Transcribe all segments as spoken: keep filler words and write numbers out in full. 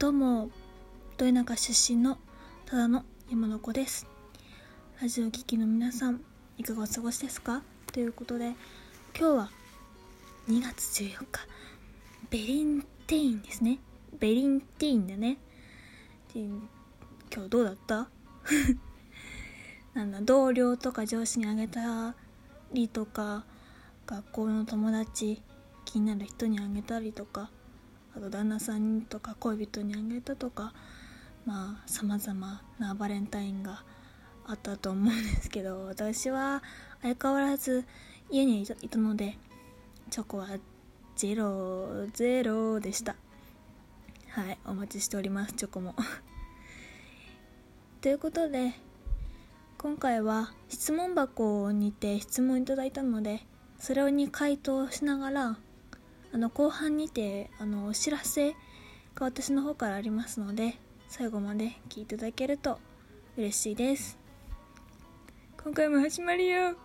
どうも、ど田舎出身のただの山の子です。ラジオ聴きの皆さん、いかがお過ごしですか？ということで、今日はにがつじゅうよっか、ベリンテインですね。ベリンテインだね。今日どうだったなんだ、同僚とか上司にあげたりとか、学校の友達、気になる人にあげたりとか、あと旦那さんとか恋人にあげたとか、まあ様々なバレンタインがあったと思うんですけど、私は相変わらず家にいた、いたのでチョコはゼロゼロでした。はい、お待ちしております、チョコもということで、今回は質問箱にて質問いただいたので、それに回答しながら、あの後半にてあのお知らせが私の方からありますので、最後まで聞いていただけると嬉しいです。今回も始まるよ。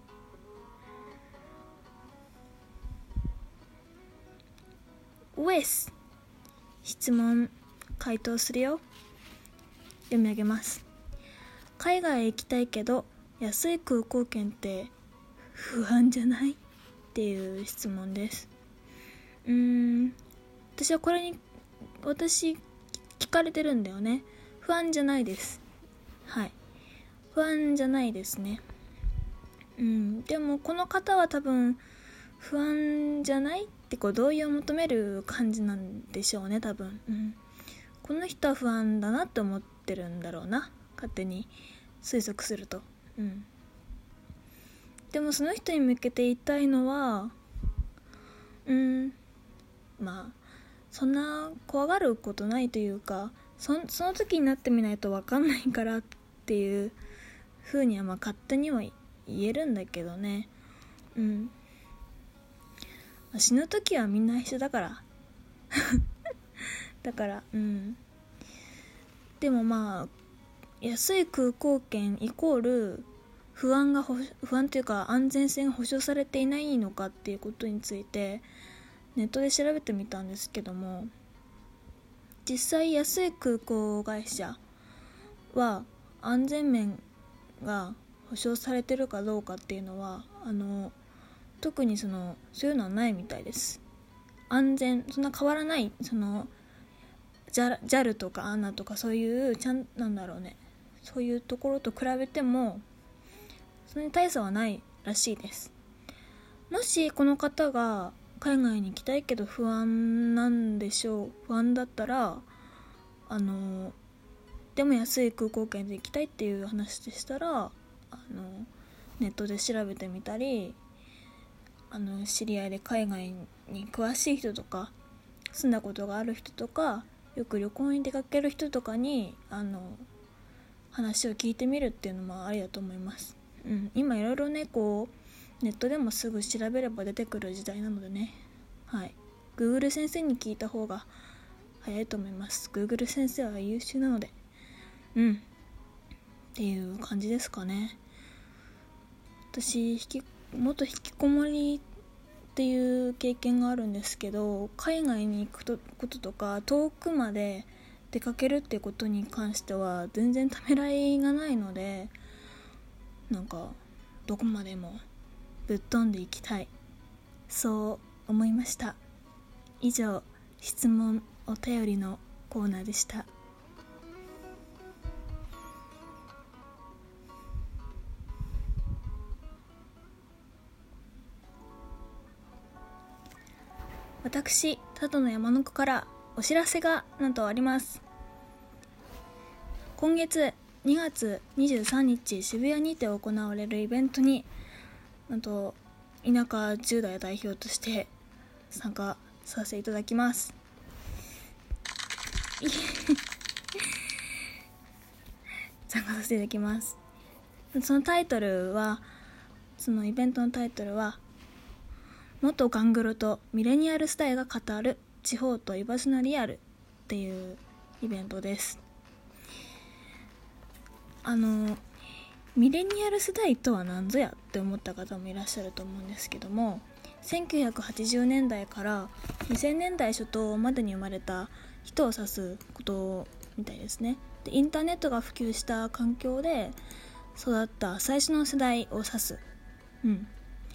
ウエス質問回答するよ。読み上げます。海外へ行きたいけど安い空港券って不安じゃないっていう質問です。うーん私はこれに私聞かれてるんだよね。不安じゃないです。はい、不安じゃないですね。うんでもこの方は多分不安じゃないってこう同意を求める感じなんでしょうね、多分。うん、この人は不安だなって思ってるんだろうな、勝手に推測すると。うんでもその人に向けて言いたいのは、うんまあそんな怖がることないというか、 そ, その時になってみないと分かんないからっていう風にはまあ勝手には言えるんだけどね。うん死ぬ時はみんな一緒だからだからうんでもまあ安い空港券イコール不安が不安というか安全性が保証されていないのかっていうことについてネットで調べてみたんですけども、実際安い空港会社は安全面が保証されてるかどうかっていうのはあの特にそのそういうのはないみたいです。安全そんな変わらない、その ジャル, ジャルとかアナとかそういうちゃんなんだろうね、そういうところと比べてもそれに大差はないらしいです。もしこの方が海外に行きたいけど不安なんでしょう不安だったら、あのでも安い空港券で行きたいっていう話でしたら、あのネットで調べてみたり、あの知り合いで海外に詳しい人とか住んだことがある人とかよく旅行に出かける人とかにあの話を聞いてみるっていうのもありだと思います。うん、今いろいろねこうネットでもすぐ調べれば出てくる時代なのでね、はい、Google 先生に聞いた方が早いと思います。 Google 先生は優秀なので。うんっていう感じですかね。私引き元引きこもりっていう経験があるんですけど、海外に行くこととか遠くまで出かけるってことに関しては全然ためらいがないので、なんかどこまでもぶっ飛んでいきたい、そう思いました。以上、質問お便りのコーナーでした。私ただの山の子からお知らせがなんとあります。今月にがつにじゅうさんにち渋谷にて行われるイベントに、なんと田舎じゅう代代表として参加させていただきます参加させていただきます。そのタイトルはそのイベントのタイトルは元ガングロとミレニアル世代が語る地方と居場所のリアルっていうイベントです。あのミレニアル世代とは何ぞやって思った方もいらっしゃると思うんですけども、 せんきゅうひゃくはちじゅうねんだいからにせんねんだい初頭までに生まれた人を指すことみたいですね。でインターネットが普及した環境で育った最初の世代を指す、うん、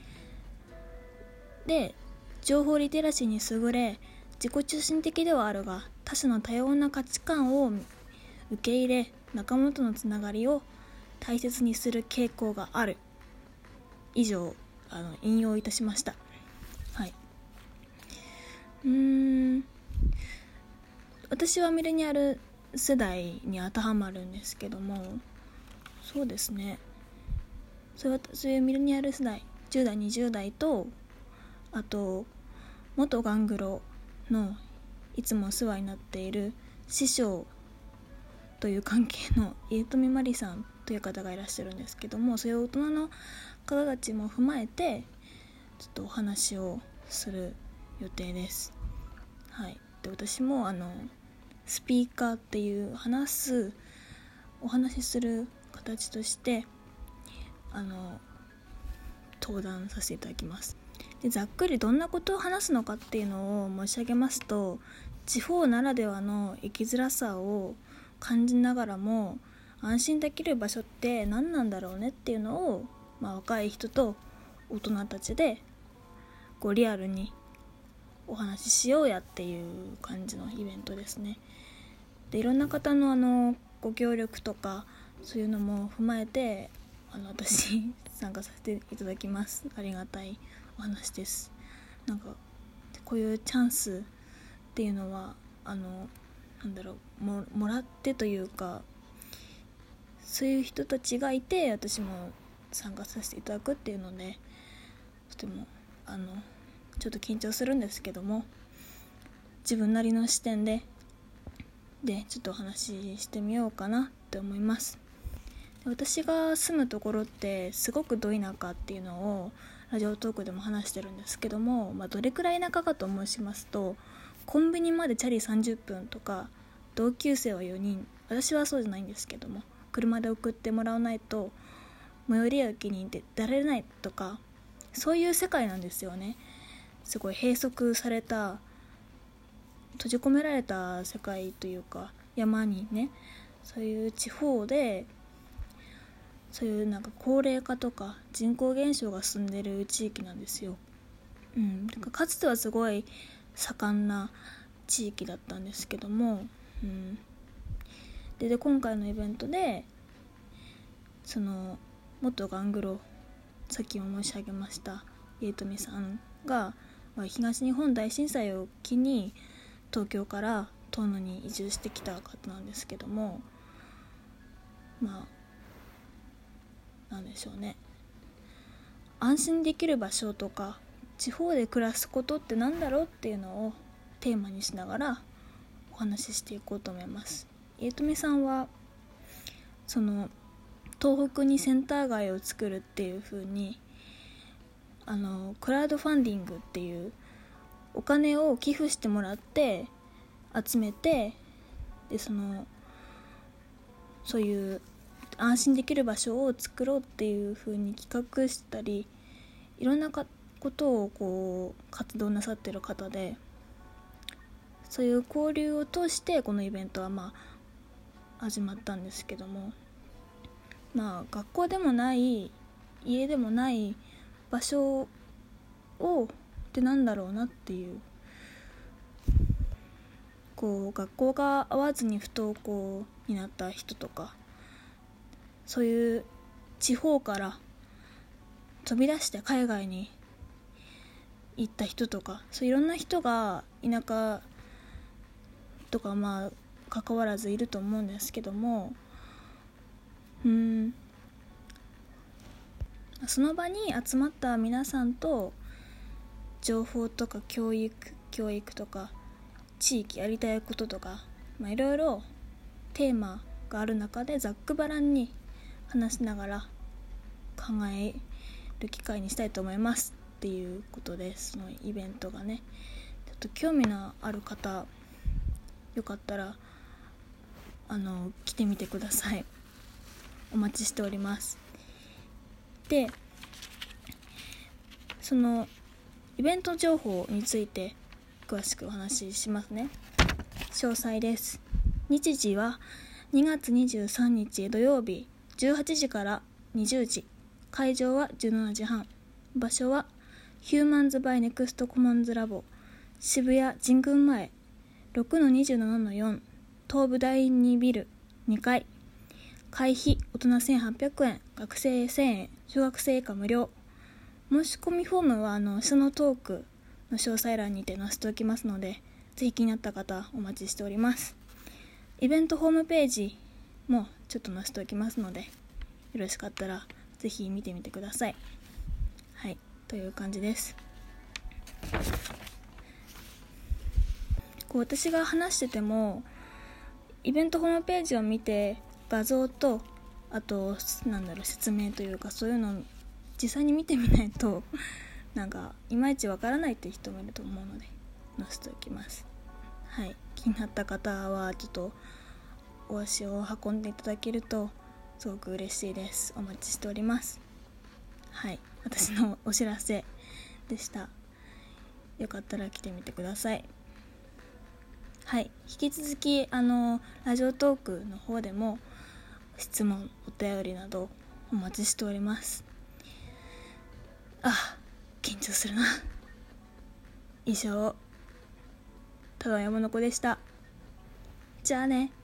で情報リテラシーに優れ自己中心的ではあるが他者の多様な価値観を受け入れ仲間とのつながりを大切にする傾向がある。以上あの引用いたしました。はい。うーん私はミレニアル世代に当てはまるんですけども、そうですねそういうそういうミレニアル世代じゅう代にじゅう代と、あと元ガングロのいつもお世話になっている師匠という関係の家富まりさんという方がいらっしゃるんですけども、そういう大人の方たちも踏まえてちょっとお話をする予定です。はい。で私もあのスピーカーっていう話すお話しする形としてあの登壇させていただきます。でざっくりどんなことを話すのかっていうのを申し上げますと、地方ならではの生きづらさを感じながらも安心できる場所って何なんだろうねっていうのを、まあ、若い人と大人たちでこうリアルにお話ししようやっていう感じのイベントですね。でいろんな方のあのご協力とかそういうのも踏まえてあの私参加させていただきます。ありがたいお話です。なんかこういうチャンスっていうのはあのなんだろう も, もらってというか、そういう人たちがいて私も参加させていただくっていうので、とてもあのちょっと緊張するんですけども、自分なりの視点ででちょっとお話ししてみようかなって思います。で私が住むところってすごくど田舎っていうのをラジオトークでも話してるんですけども、まあ、どれくらい田舎かと申しますと、コンビニまでチャリさんじゅっぷんとか、同級生はよにん、私はそうじゃないんですけども車で送ってもらわないと最寄り駅に出られないとか、そういう世界なんですよね。すごい閉塞された閉じ込められた世界というか、山にね、そういう地方でそういうなんか高齢化とか人口減少が進んでる地域なんですよ。うん、だからかつてはすごい盛んな地域だったんですけども、うん、で, で今回のイベントでその元ガングロ、さっきも申し上げました家富さんが、まあ、東日本大震災を機に東京から遠野に移住してきた方なんですけども、まあなんでしょうね、安心できる場所とか地方で暮らすことってなんだろうっていうのをテーマにしながらお話ししていこうと思います。家富さんはその東北にセンター街を作るっていう風にあのクラウドファンディングっていうお金を寄付してもらって集めて、でそのそういう安心できる場所を作ろうっていう風に企画したり、いろんなことをこう活動なさってる方で、そういう交流を通してこのイベントはまあ始まったんですけども、まあ学校でもない家でもない場所をってなんだろうなっていう、こう学校が合わずに不登校になった人とか、そういう地方から飛び出して海外に行った人とか、そういろんな人が田舎とかまあ関わらずいると思うんですけども、うーんその場に集まった皆さんと情報とか教育教育とか地域やりたいこととか、まあ、いろいろテーマがある中でざっくばらんに話しながら考える機会にしたいと思いますっていうことです。そのイベントがね、ちょっと興味のある方よかったらあの来てみてください。お待ちしております。でそのイベント情報について詳しくお話ししますね。詳細です。日時はにがつにじゅうさんにち土曜日じゅうはちじからにじゅうじ、会場はじゅうしちじはん、場所はヒューマンズバイネクストコモンズラボ渋谷神宮前 ろくのにじゅうななのよん 東武第二ビルにかい、会費大人せんはっぴゃくえん、学生せんえん、小学生以下無料。申し込みフォームはあのそのトークの詳細欄にて載せておきますので、ぜひ気になった方お待ちしております。イベントホームページもちょっと載せておきますので、よろしかったらぜひ見てみてください。はい、という感じです。こう私が話しててもイベントホームページを見て画像とあとなんだろう説明というかそういうのを実際に見てみないとなんかいまいちわからないっていう人もいると思うので載せておきます。はい、気になった方はちょっとお足を運んでいただけるとすごく嬉しいです。お待ちしております。はい、私のお知らせでした。よかったら来てみてください。はい、引き続きあのラジオトークの方でも質問お便りなどお待ちしております。あ、緊張するな。以上、ただ山の子でした。じゃあね。